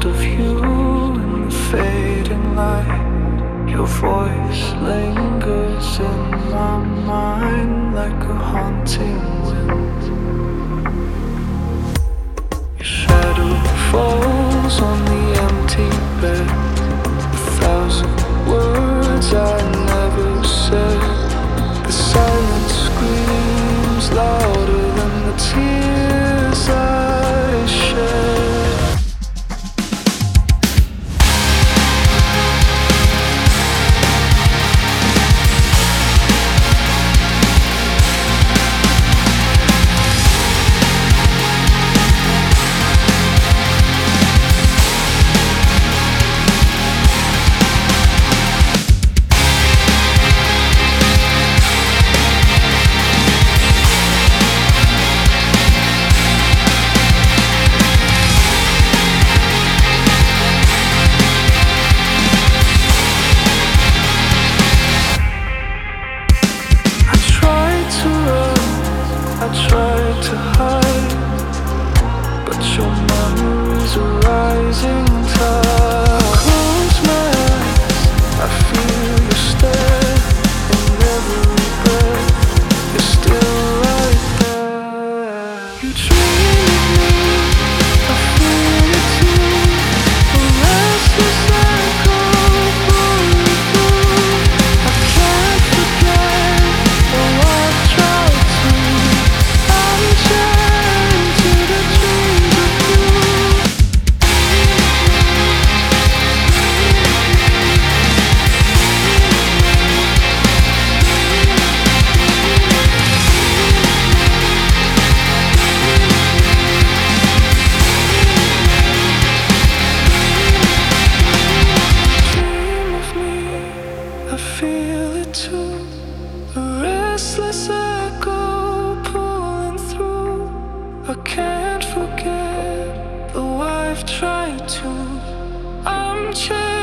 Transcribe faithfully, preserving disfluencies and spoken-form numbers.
of you in the fading light. Your voice lingers in my mind like a haunting wind. Your shadow falls on the empty bed. A thousand words I never said. The silence screams louder than the tears I shed. I tried to hide, but your memories are rising tide. Close my eyes, I feel you stare. In every breath, you're still right there. You dream of me, I feel it too. A restless echo pulling through. I can't forget, though I've tried to. I'm chained to the dreams of you. Dream of me, I feel it too. A restless echo pulling through. I can't forget, though I've tried to. I'm chained